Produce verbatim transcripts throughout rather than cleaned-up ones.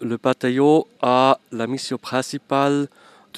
le bataillon a la mission principale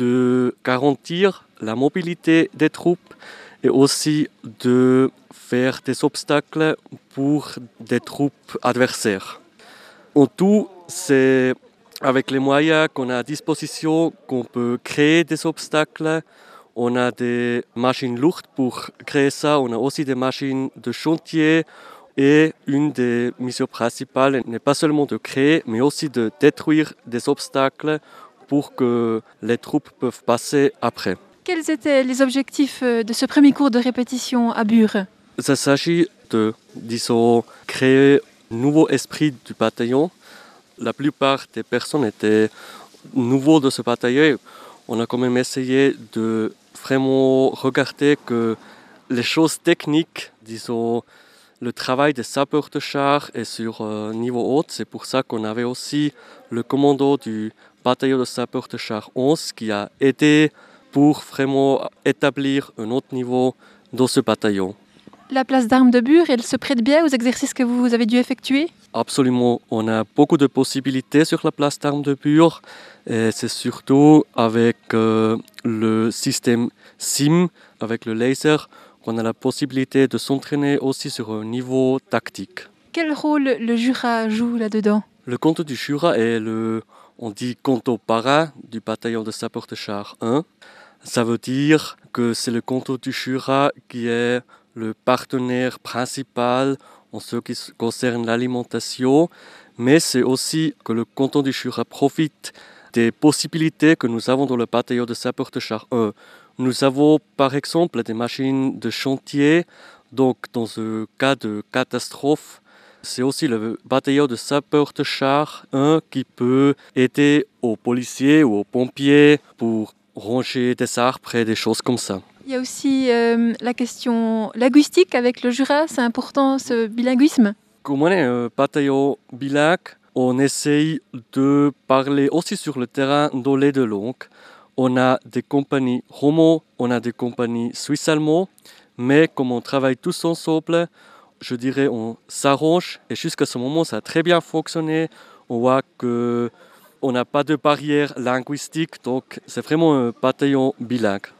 de garantir la mobilité des troupes et aussi de faire des obstacles pour des troupes adversaires. En tout, c'est avec les moyens qu'on a à disposition qu'on peut créer des obstacles. On a des machines lourdes pour créer ça, on a aussi des machines de chantier. Et une des missions principales n'est pas seulement de créer, mais aussi de détruire des obstacles pour que les troupes peuvent passer après. Quels étaient les objectifs de ce premier cours de répétition à Bure ? Il s'agit de, disons, créer un nouveau esprit du bataillon. La plupart des personnes étaient nouveaux de ce bataillon. On a quand même essayé de vraiment regarder que les choses techniques, disons, le travail des sapeurs de char est sur euh, niveau haut. C'est pour ça qu'on avait aussi le commando du bataillon de sapeurs de char onze qui a aidé pour vraiment établir un autre niveau dans ce bataillon. La place d'armes de Bure, elle se prête bien aux exercices que vous avez dû effectuer ? Absolument, on a beaucoup de possibilités sur la place d'armes de Bure. Et c'est surtout avec euh, le système S I M, avec le laser, qu'on a la possibilité de s'entraîner aussi sur un niveau tactique. Quel rôle le Jura joue là-dedans ? Le canton du Jura est le, on dit canton parrain du bataillon de sapeurs de char un. Ça veut dire que c'est le canton du Jura qui est le partenaire principal en ce qui concerne l'alimentation, mais c'est aussi que le canton du Jura profite des possibilités que nous avons dans le bataillon de sapeurs de char un. Nous avons par exemple des machines de chantier, donc dans ce cas de catastrophe, c'est aussi le bataillon de sapeurs de char un qui peut aider aux policiers ou aux pompiers pour ranger des arbres et des choses comme ça. Il y a aussi euh, la question linguistique avec le Jura, c'est important ce bilinguisme ? Comme on est un bataillon bilingue, on essaye de parler aussi sur le terrain dans les deux langues. On a des compagnies romo, on a des compagnies suisse-allemandes, mais comme on travaille tous ensemble, je dirais on s'arrange et jusqu'à ce moment ça a très bien fonctionné. On voit qu'on n'a pas de barrière linguistique, donc c'est vraiment un bataillon bilingue.